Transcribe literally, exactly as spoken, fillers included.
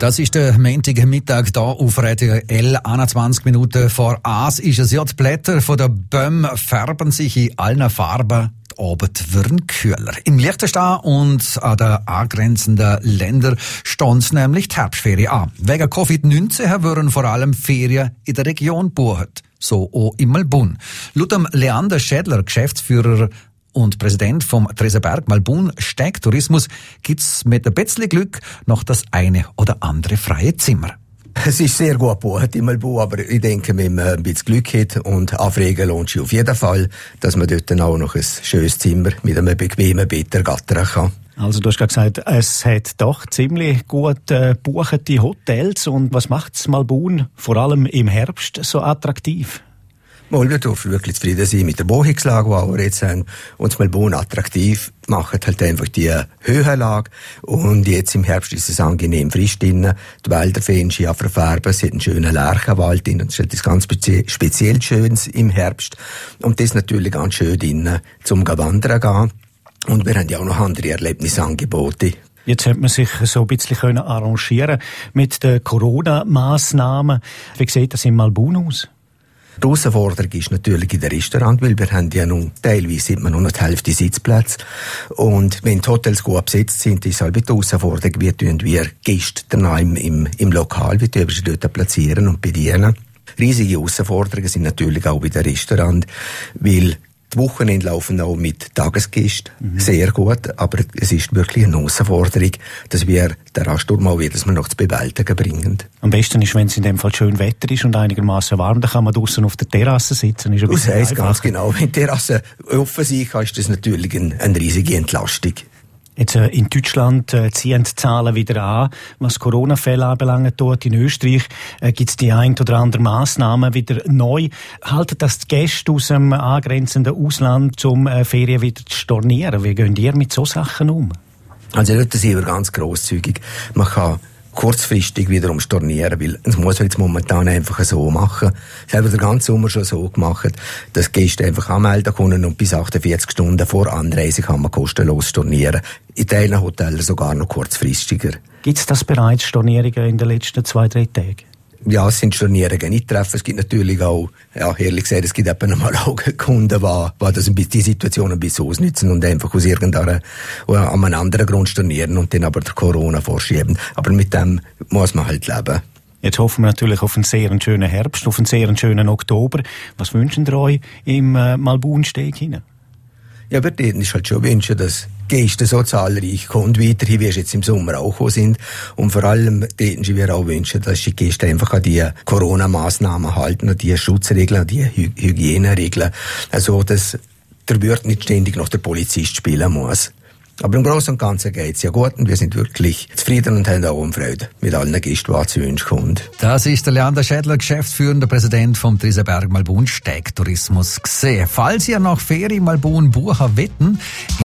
Das ist der Montagmittag hier auf Radio L. einundzwanzig Minuten vor eins ist es. Ja, die Blätter von der Bäume färben sich in allen Farben. Die Abend werden kühler. Im Liechtenstein und an den angrenzenden Ländern stehen nämlich die Herbstferien an. Wegen Covid neunzehn werden vor allem Ferien in der Region gebucht. So auch in Malbun. Laut dem Leander Schädler, Geschäftsführer und Präsident vom Tresenberg Malbun Steigtourismus, gibt's mit ein bisschen Glück noch das eine oder andere freie Zimmer. Es ist sehr gut gebucht in Malbun, aber ich denke, wenn man ein bisschen Glück hat und Anfragen lohnt sich auf jeden Fall, dass man dort dann auch noch ein schönes Zimmer mit einem bequemen Bett ergattern kann. Also du hast gerade gesagt, es hat doch ziemlich gut äh, gebuchte Hotels. Und was macht Malbun vor allem im Herbst so attraktiv? Mal, wir dürfen wirklich zufrieden sein mit der Buchungslage, die wir jetzt haben. Und das Malbun attraktiv macht halt einfach die Höhenlage. Und jetzt im Herbst ist es angenehm frisch drinnen. Die Wälder fehlen sich an verfärben. Es hat einen schönen Lärchenwald drin. Das ist etwas ganz speziell Schönes im Herbst. Und das ist natürlich ganz schön drinnen, zum Wandern gehen. Und wir haben ja auch noch andere Erlebnisangebote. Jetzt hat man sich so ein bisschen arrangieren mit den Corona-Massnahmen. Wie sieht das in Malbun aus? Die Herausforderung ist natürlich in den Restaurant, weil wir haben ja nun, teilweise sind wir nur noch die Hälfte Sitzplätze. Und wenn die Hotels gut besetzt sind, ist halt die Herausforderung, wie tun wir Gäste danach im, im, im Lokal, wie tun wir sie dort platzieren und bedienen. Riesige Herausforderungen sind natürlich auch bei den Restaurant, weil die Wochenende laufen auch mit Tagesgästen mhm. sehr gut, aber es ist wirklich eine Herausforderung, dass wir den Raststurm auch jedes Mal noch zu bewältigen bringen. Am besten ist, wenn es in dem Fall schön Wetter ist und einigermaßen warm, dann kann man draussen auf der Terrasse sitzen. Ist ein das heisst ganz genau, wenn die Terrasse offen sein kann, ist das natürlich eine, eine riesige Entlastung. Jetzt äh, in Deutschland äh, ziehen die Zahlen wieder an, was Corona-Fälle anbelangt. Dort in Österreich äh, gibt es die ein oder andere Massnahmen wieder neu. Halten das die Gäste aus dem angrenzenden Ausland zum äh, Ferien wieder zu stornieren? Wie gehen ihr mit so Sachen um? Also dort sind wir ganz grosszügig. Man kann kurzfristig wiederum stornieren, weil es muss jetzt momentan einfach so machen. Das haben wir den ganzen Sommer schon so gemacht, dass Gäste einfach anmelden können und bis achtundvierzig Stunden vor Anreise kann man kostenlos stornieren. In Teilen Hotels sogar noch kurzfristiger. Gibt es das bereits, Stornierungen in den letzten zwei, drei Tagen? Ja, es sind Stornierungen nicht treffen. Es gibt natürlich auch, ja, ehrlich gesagt, es gibt eben mal auch Kunden, die, die das ein bisschen, die Situation ein bisschen ausnutzen und einfach aus irgendeiner, oder an einem anderen Grund stornieren und dann aber der Corona vorschieben. Aber mit dem muss man halt leben. Jetzt hoffen wir natürlich auf einen sehr schönen Herbst, auf einen sehr schönen Oktober. Was wünschen ihr euch im äh, Malbun-Steg hinein? Ja, aber denen ist halt schon wünschen, dass Gäste so zahlreich kommen, weiterhin, wie es jetzt im Sommer auch gekommen sind. Und vor allem denen wir auch wünschen, dass die Gäste einfach an die Corona-Massnahmen halten, an die Schutzregeln, an die Hy- Hygieneregeln. Also, dass der Wirt nicht ständig noch der Polizist spielen muss. Aber im Großen und Ganzen geht's ja gut und wir sind wirklich zufrieden und haben auch Freude mit allen Gästen, die zu uns kommen. Das ist der Leander Schädler, geschäftsführender Präsident vom Tresenberg Malbun Steigtourismus gesehen. Falls ihr nach Ferien Malbun buchen wetten,